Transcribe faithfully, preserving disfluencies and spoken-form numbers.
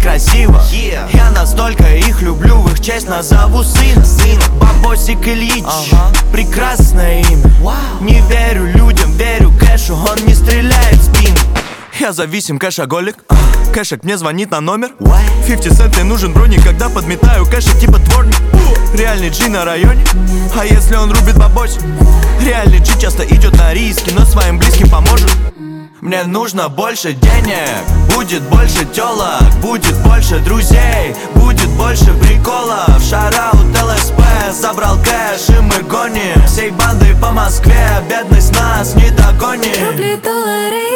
красиво. Я настолько их люблю, в их честь назову сына. Бабосик Ильич, прекрасное имя. Не верю людям, верю кэшу, он не стреляет в спину. Я зависим, кэшоголик. Кэшек мне звонит на номер. пятьдесят цент мне нужен броник, когда подметаю кэшек типа дворник. Реальный G на районе, а если он рубит бабосик? Реальный G часто идет на риски, но своим близким поможет. Мне нужно больше денег, будет больше тёлок, будет больше друзей, будет больше приколов. Шараут ЛСП, забрал кэш и мы гоним всей бандой по Москве, бедность нас не догонит. Рубли, доллары